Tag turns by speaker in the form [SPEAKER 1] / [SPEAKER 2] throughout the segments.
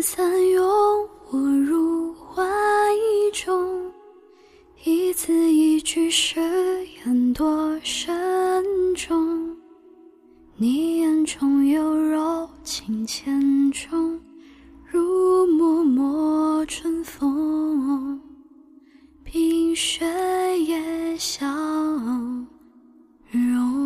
[SPEAKER 1] 散拥我入怀中，一字一句誓言多慎重，你眼中有柔情千种，如脉脉春风，冰雪也相融。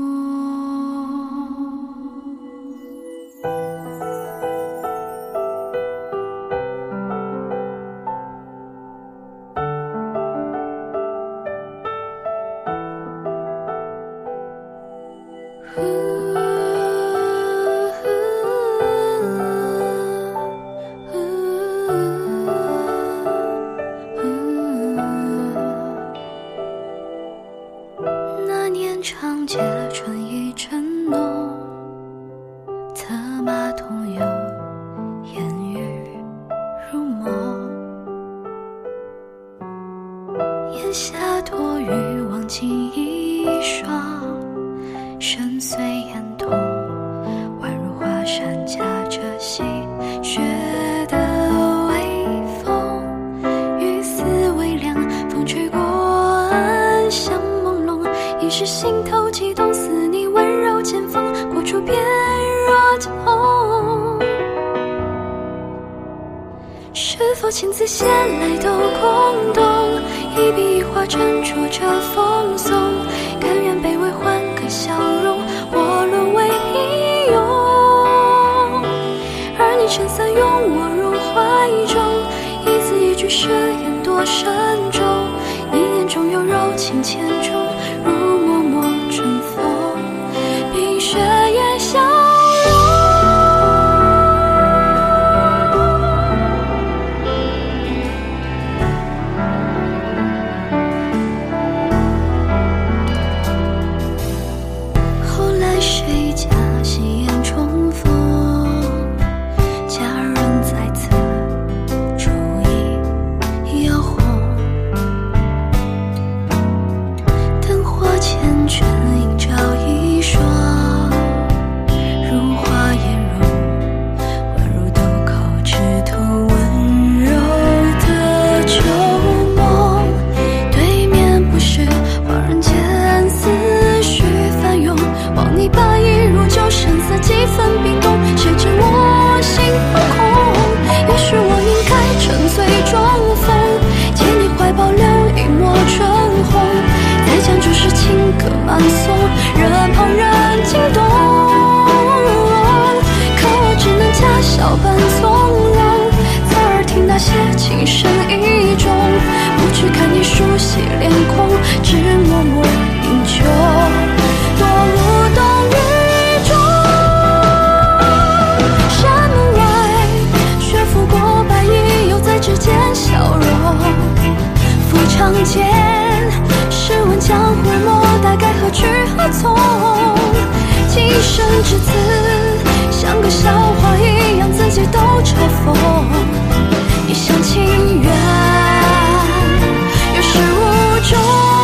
[SPEAKER 1] 那年长街春意正浓，策马同游，烟雨如梦。檐下多雨，望尽一双，深邃眼瞳，宛如华山夹着细雪的微风。雨丝微凉，风吹过暗香朦胧，一时心头悸动，似你温柔剑锋，过处便若痛。是否情字写来都空洞，一笔一画斟酌着风颂，甘愿卑微换个笑容，我沦为平庸。而你撑伞拥我入怀中，一字一句誓言多慎重，你眼中有柔情千种，如脉脉春风，冰雪也相融。后来谁家夕颜重逢，佳人在侧，烛影摇红。灯火缱绻，映照一双如花颜容，宛如豆蔻枝头温柔的旧梦。对面不是恍然间思绪翻涌，望你把一如旧，神色几分冰冻，谁知我心惶恐。也许我应该沉醉装疯，借你怀抱留一抹春红，再将诸事情歌慢诵，任旁人惊动。可我只能假笑般从容，侧耳听那些情深意重，不去看你熟悉脸孔，只默默饮酒，多无动于衷。山门外，雪拂过白衣，又在指尖消融。赴长剑，试问江湖莫大概何去何从？今生至此，像个笑话一样，自己都嘲讽。一厢情愿，有始无终。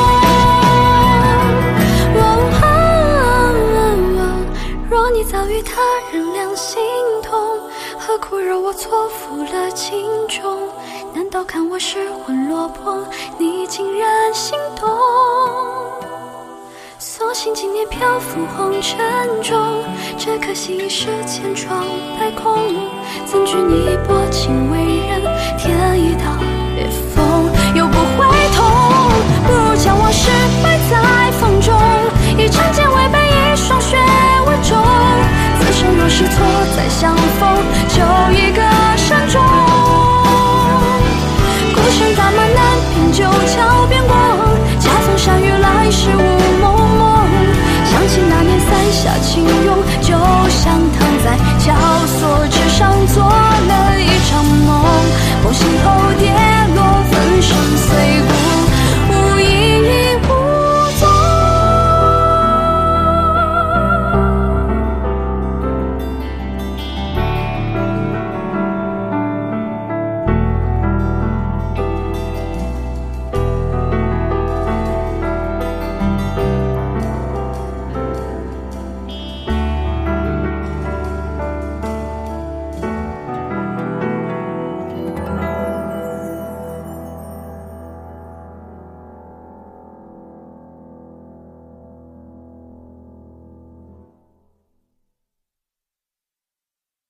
[SPEAKER 1] 若你早与他人两心同，何苦惹我错付了情衷？难道看我失魂落魄，你竟然心动？所幸今年漂浮红尘中，只可惜一世千疮百孔。